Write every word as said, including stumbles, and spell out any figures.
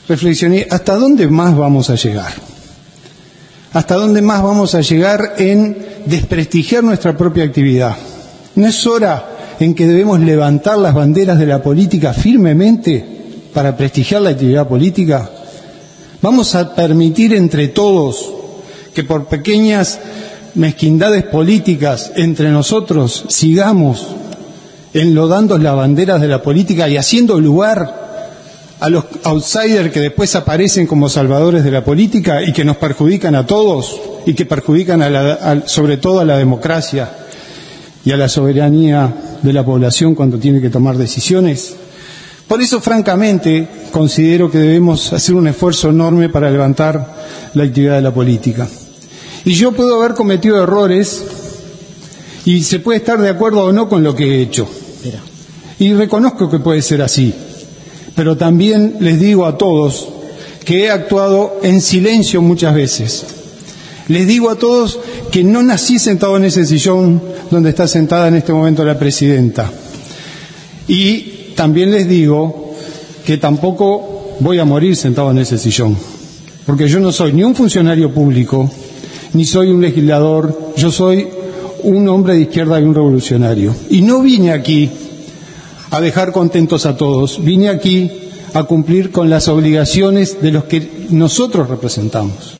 reflexioné, ¿hasta dónde más vamos a llegar? ¿Hasta dónde más vamos a llegar en desprestigiar nuestra propia actividad? ¿No es hora en que debemos levantar las banderas de la política firmemente para prestigiar la actividad política? ¿Vamos a permitir entre todos que por pequeñas mezquindades políticas entre nosotros sigamos enlodando las banderas de la política y haciendo lugar a los outsiders que después aparecen como salvadores de la política y que nos perjudican a todos y que perjudican a la, a, sobre todo a la democracia y a la soberanía de la población cuando tiene que tomar decisiones? Por eso, francamente, considero que debemos hacer un esfuerzo enorme para levantar la actividad de la política. Y yo puedo haber cometido errores y se puede estar de acuerdo o no con lo que he hecho. Y reconozco que puede ser así. Pero también les digo a todos que he actuado en silencio muchas veces. Les digo a todos que no nací sentado en ese sillón donde está sentada en este momento la presidenta. Y también les digo que tampoco voy a morir sentado en ese sillón. Porque yo no soy ni un funcionario público, ni soy un legislador, yo soy un hombre de izquierda y un revolucionario. Y no vine aquí a dejar contentos a todos, vine aquí a cumplir con las obligaciones de los que nosotros representamos.